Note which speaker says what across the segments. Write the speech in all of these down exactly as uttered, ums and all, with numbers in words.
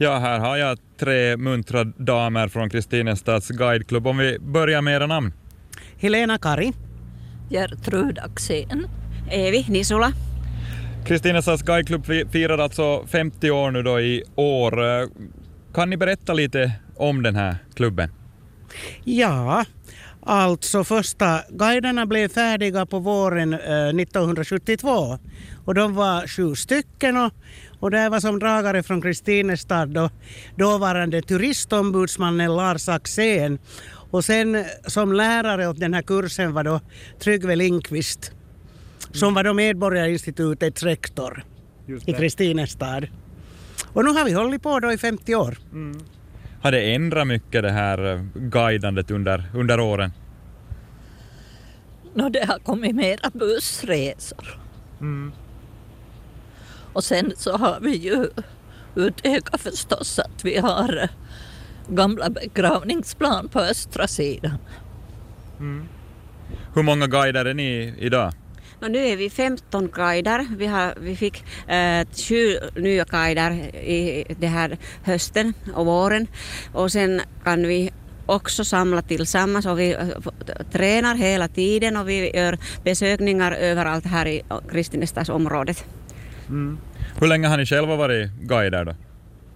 Speaker 1: Ja, här har jag tre muntra damer från Kristinestads guideklubb. Om vi börjar med era namn.
Speaker 2: Helena Kari.
Speaker 3: Gertrud Axén.
Speaker 4: Evi Nisula.
Speaker 1: Kristinestads guideklubb firar alltså femtio år nu då i år. Kan ni berätta lite om den här klubben?
Speaker 2: Ja, alltså första guiderna blev färdiga på våren eh, nittonhundrasjuttiotvå. Och de var sju stycken och, och det var som dragare från Kristinestad och dåvarande turistombudsmannen Lars Axén. Och sen som lärare åt den här kursen var då Tryggve Lindqvist som var då Medborgarinstitutets rektor i Kristinestad. Och nu har vi hållit på då i femtio år.
Speaker 1: Mm. Har det ändrat mycket det här guidandet under, under åren?
Speaker 3: No, det har kommit mera bussresor.
Speaker 1: Mm.
Speaker 3: Och sen så har vi ju utökat förstås att vi har gamla begravningsplan på östra sidan.
Speaker 1: Mm. Hur många guider är ni idag?
Speaker 4: No, nu är vi femton guider. Vi, har, vi fick eh, sju nya guider i det här hösten och våren. Och sen kan vi också samla tillsammans och vi tränar hela tiden och vi gör besökningar överallt här i Kristinestadsområdet.
Speaker 1: Mm. Hur länge har ni själva varit guider då?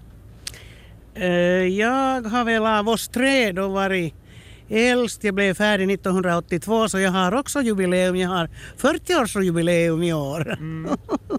Speaker 2: Uh, jag har väl av oss tre då varit äldst. Jag blev färdig nittonhundraåttiotvå så jag har också jubileum. Jag har fyrtioårsjubileum i år. Mm.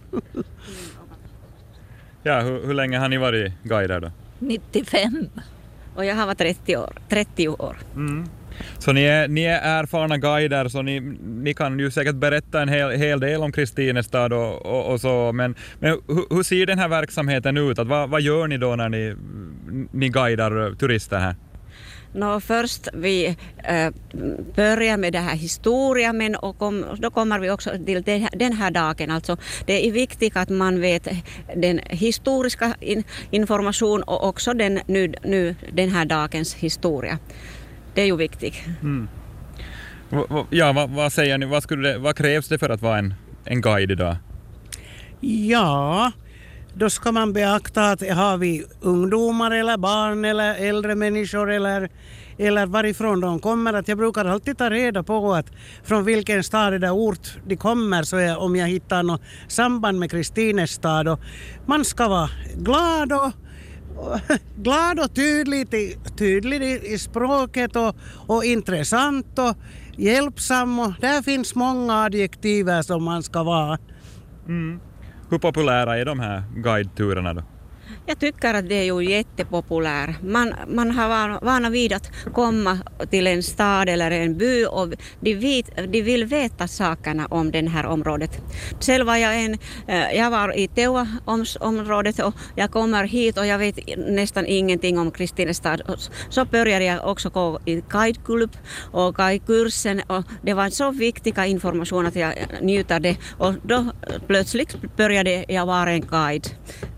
Speaker 1: Ja, hur, hur länge har ni varit guider då?
Speaker 3: nittiofem.
Speaker 4: Och jag har varit trettio år. trettio år.
Speaker 1: Mm. Så ni är, ni är erfarna guider så ni, ni kan ju säkert berätta en hel, hel del om Kristinestad och, och, och så. Men, men hur, hur ser den här verksamheten ut? Att vad, vad gör ni då när ni, ni guidar turister här?
Speaker 4: No, först vi äh, börjar med det här historia men och kom, då kommer vi också till det, den här dagen. Alltså, det är viktigt att man vet den historiska in, information och också den, nu, nu, den här dagens historia. Det är ju viktigt. Mm.
Speaker 1: Ja, vad, vad säger ni? Vad, skulle det, vad krävs det för att vara en, en guide idag?
Speaker 2: Ja, då ska man beakta att har vi ungdomar eller barn eller äldre människor eller, eller varifrån de kommer. Att jag brukar alltid ta reda på att från vilken stad eller ort de kommer så är, om jag hittar något samband med Kristinestad. Och man ska vara glad och glad och tydlig, tydlig i språket och, och intressant och hjälpsam. Och där finns många adjektiver som man ska vara.
Speaker 1: Mm. Hur populära är de här guideturerna då?
Speaker 4: Jag tycker att det är ju jättepopulär. Man, man har vana vid att komma till en stad eller en by och de, vet, de vill veta sakerna om det här området. Själv var jag, en, jag var i Teua-området och jag kommer hit och jag vet nästan ingenting om Kristinestad. Så började jag också gå i guideklubb och guidekursen och det var så viktiga information att jag njuter det och då plötsligt började jag vara en guide.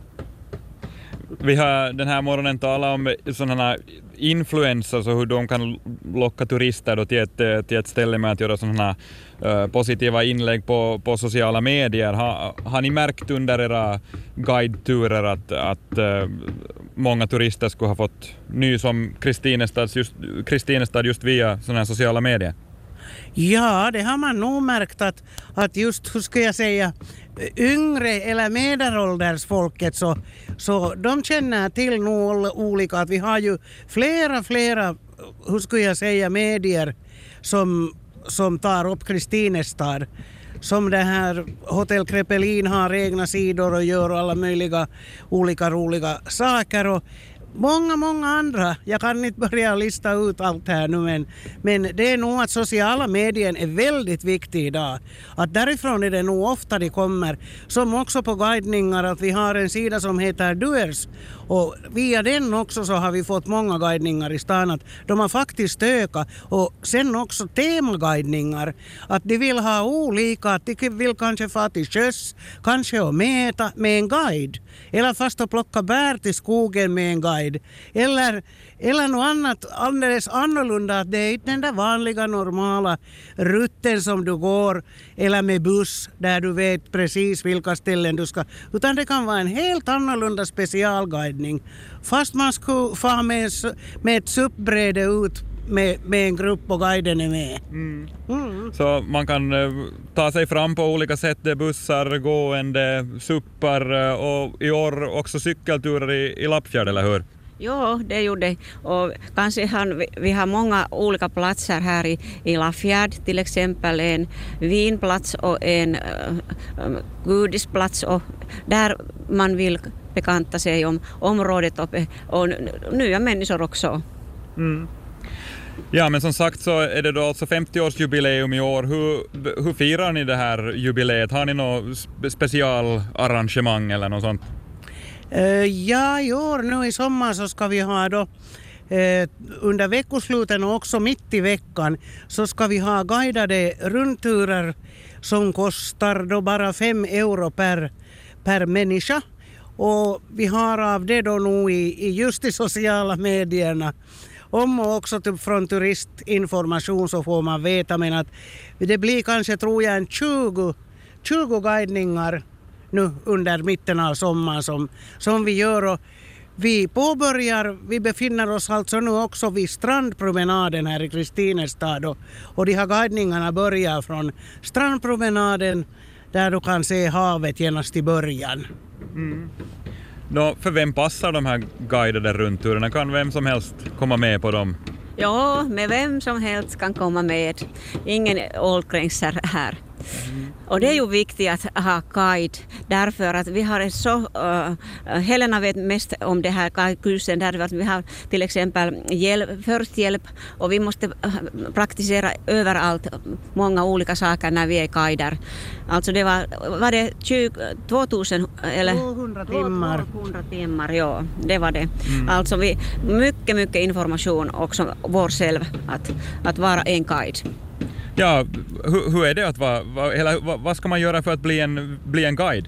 Speaker 1: Vi har den här morgonen talat om sådana influencers och hur de kan locka turister då till, ett, till ett ställe med att göra sådana uh, positiva inlägg på, på sociala medier. Ha, har ni märkt under era guideturer att, att uh, många turister skulle ha fått nys om Kristinestad just, Kristinestad just via sådana här sociala medier?
Speaker 2: Ja, det har man nog märkt att, att just, hur ska jag säga, yngre eller medelålders folket så, så de känner till nog olika att vi har ju flera, flera, hur ska jag säga, medier som, som tar upp Kristinestad. Som det här Hotell Krepelin har egna sidor och gör alla möjliga olika roliga saker och många, många andra. Jag kan inte börja lista ut allt här nu men, men det är nog att sociala medier är väldigt viktiga idag. Att därifrån är det nog ofta det kommer. Som också på guidningar att vi har en sida som heter Doers. Och via den också så har vi fått många guidningar i stan att de har faktiskt ökat. Och sen också temaguidningar. Att de vill ha olika, att de vill kanske få till sjöss, kanske att mäta med en guide. Eller fast att plocka bär till skogen med en guide. Eller, eller något annat alldeles annorlunda. Det är inte den där vanliga normala rutten som du går eller med buss där du vet precis vilka ställen du ska. Utan det kan vara en helt annorlunda specialguidning. guidning. Fast man skulle få med, med ett suppbräde ut med, med en grupp och guiden är med. Mm.
Speaker 1: Mm. Så man kan uh, ta sig fram på olika sätt, det är bussar, gående, suppar uh, och i år också cykelturer i, i Lappfjärd, eller hur?
Speaker 4: Jo, det gjorde det. Och kanske han, vi, vi har många olika platser här i, i Lappfjärd, till exempel en vinplats och en uh, godisplats, och där man vill bekanta sig om området och, och nya människor också. Mm.
Speaker 1: Ja, men som sagt så är det då alltså femtio-årsjubileum i år. Hur, hur firar ni det här jubileet? Har ni något specialarrangemang eller något sånt?
Speaker 2: Uh, ja, i år nu i sommar så ska vi ha då uh, under veckosluten och också mitt i veckan så ska vi ha guidade rundturer som kostar då bara fem euro per, per människa. Och vi har av det då nu i, i just de sociala medierna. Om och också typ från turistinformation så får man veta, men att det blir kanske, tror jag, en tjugo, tjugo guidningar nu under mitten av sommaren som, som vi gör. Och vi påbörjar, vi befinner oss alltså nu också vid strandpromenaden här i Kristinestad, och, och de här guidningarna börjar från strandpromenaden där du kan se havet genast i början. Mm.
Speaker 1: Nå, för vem passar de här guidade rundturerna? Kan vem som helst komma med på dem?
Speaker 4: Ja, med vem som helst kan komma med. Ingen ålgränser här. Mm. Och det är ju viktigt att ha guide, därför att vi har så, uh, Helena vet mest om det här kursen, därför att vi har till exempel hjälp, först-hjälp, och vi måste uh, praktisera överallt många olika saker när vi är guider. Alltså det var, var det tjugo, tvåtusen eller
Speaker 2: tvåhundra timmar.
Speaker 4: tvåhundra timmar, ja, det var det. Mm. Alltså vi, mycket, mycket information också vår själv att, att vara en guide.
Speaker 1: Ja, hur, hur är det att vara, vad, eller, vad, vad ska man göra för att bli en, bli en guide?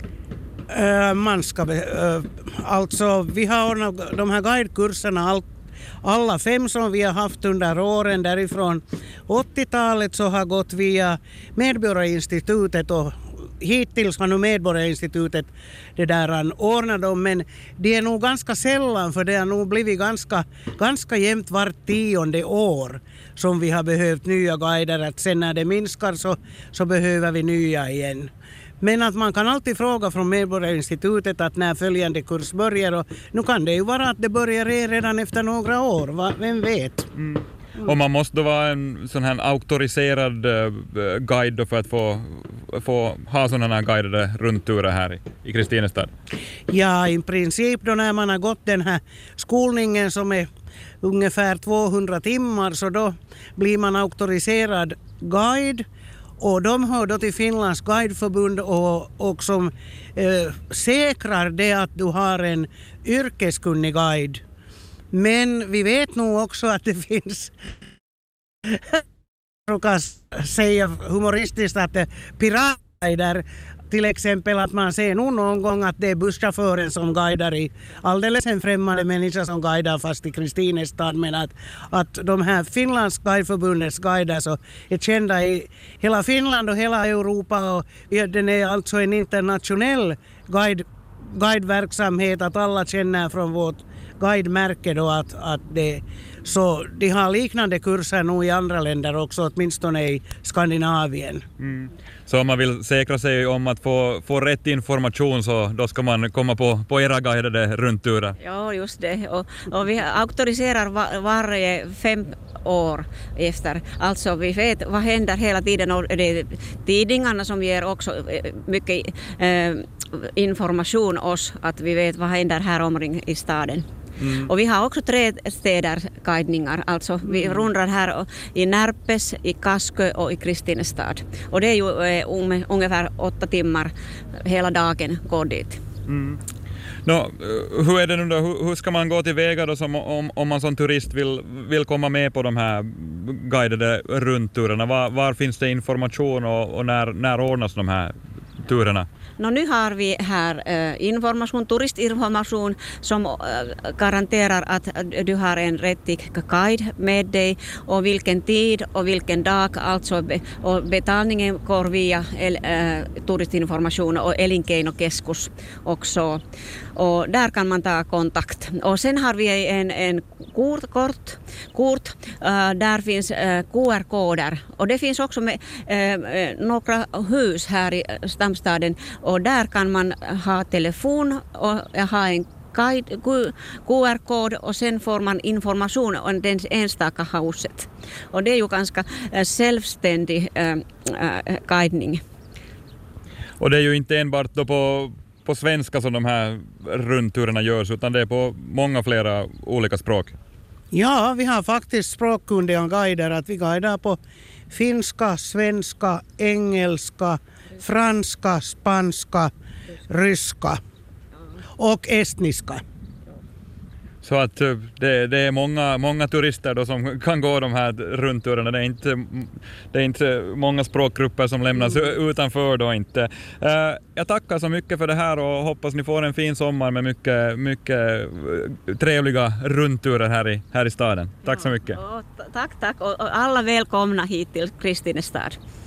Speaker 2: Uh, man ska, uh, alltså vi har ordnat de här guidekurserna, all, alla fem som vi har haft under åren därifrån åttiotalet så har gått via Medborgarinstitutet, och hittills har nu Medborgarinstitutet det där ordnat dem, men det är nog ganska sällan, för det har nog blivit ganska, ganska jämnt vart tionde år som vi har behövt nya guider, att sen när det minskar så, så behöver vi nya igen. Men att man kan alltid fråga från Medborgarinstitutet att när följande kurs börjar, och nu kan det ju vara att det börjar redan efter några år, va? Vem vet? Mm.
Speaker 1: Och man måste då vara en sån här auktoriserad uh, guide då för att få, få ha sådana här guidade rundturer här i, i Kristinestad?
Speaker 2: Ja, i princip då när man har gått den här skolningen som är ungefär tvåhundra timmar, så då blir man auktoriserad guide, och de hör då till Finlands guideförbund och, och som eh, säkrar det att du har en yrkeskunnig guide. Men vi vet nog också att det finns brukar säga humoristiskt att det piratguider, till exempel att man ser nog någon gång att det är busschauffören som guidar i alldeles en främmande människa som guidar fast i Kristinestad, men att, att de här Finlands guideförbundets guider så är kända i hela Finland och hela Europa, och den är alltså en internationell guide, guideverksamhet, att alla känner från vårt guidemärke då att, att det, så de har liknande kurser nog i andra länder också, åtminstone i Skandinavien. Mm.
Speaker 1: Så om man vill säkra sig om att få, få rätt information, så då ska man komma på, på era guidade rundturer?
Speaker 4: Ja, just det. Och, och vi auktoriserar var, varje fem år efter. Alltså vi vet vad händer hela tiden, och det är tidningarna som ger också mycket eh, information oss, att vi vet vad händer här omkring i staden. Mm. Och vi har också tre städer guidningar, alltså vi mm. rundar här i Närpes, i Kaskö och i Kristinestad. Och det är ju eh, um, ungefär åtta timmar hela dagen går dit. Mm.
Speaker 1: No, hur är det nu då? Hur, hur ska man gå till väga då som, om, om man som turist vill, vill komma med på de här guidade rundturerna? Var, var finns det information och, och när, när ordnas de här turerna?
Speaker 4: No, nu har vi här eh, information, turistinformation som eh, garanterar att du har en rättig guide med dig och vilken tid och vilken dag, alltså be, och betalningen går via el, eh, turistinformation och elinkeinokeskus också. Och där kan man ta kontakt. Och sen har vi en, en kort, kort, kort äh, där finns äh, Q R-koder. Och det finns också med, äh, några hus här i Stamstaden. Och där kan man ha telefon och ha en guide, Q R-kod och sen får man information om den enstaka huset. Och det är ju ganska äh, självständig äh, äh, guidning.
Speaker 1: Och det är ju inte enbart då på på svenska som de här rundturerna görs, utan det är på många flera olika språk.
Speaker 2: Ja, vi har faktiskt språkkundiga guider, att vi guidar på finska, svenska, engelska, franska, spanska, ryska och estniska.
Speaker 1: Så att det, det är många, många turister då som kan gå de här rundturerna. Det är inte, det är inte många språkgrupper som lämnas utanför då inte. Jag tackar så mycket för det här och hoppas ni får en fin sommar med mycket, mycket trevliga rundturer här i, här i staden. Tack så mycket.
Speaker 4: Ja, tack, tack. Och alla välkomna hit till Kristinestad.